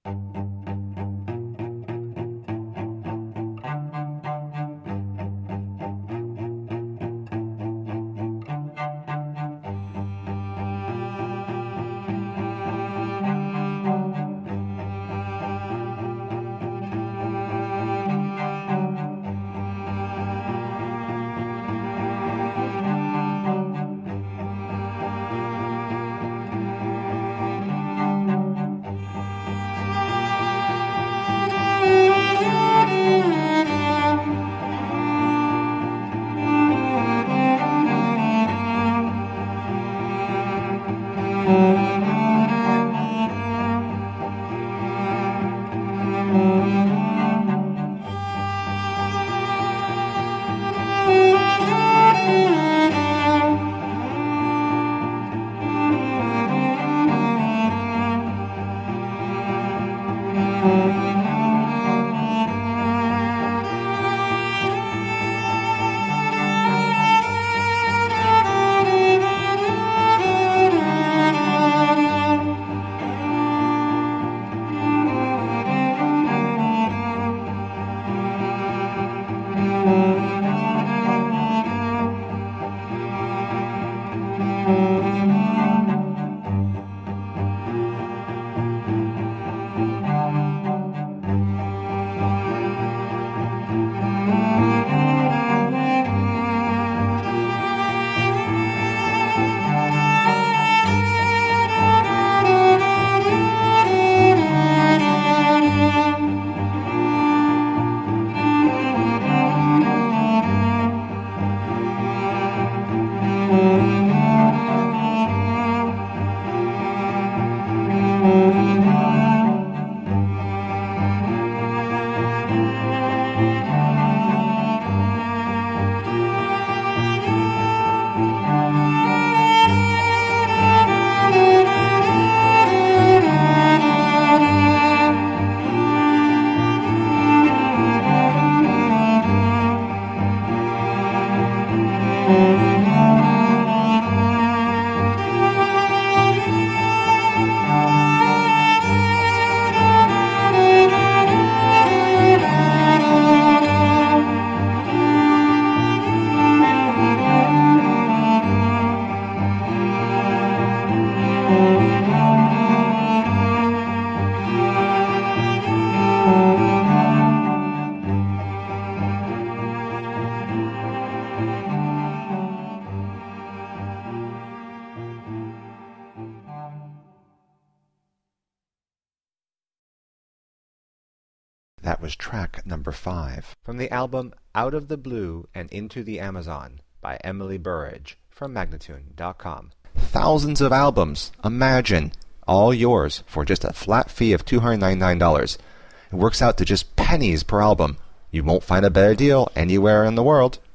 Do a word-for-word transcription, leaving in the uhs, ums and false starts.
That was track number five from the album Out of the Blue and Into the Amazon by Emily Burridge from Magnatune dot com. Thousands of albums, imagine, all yours for just a flat fee of two hundred ninety-nine dollars. It works out to just pennies per album. You won't find a better deal anywhere in the world.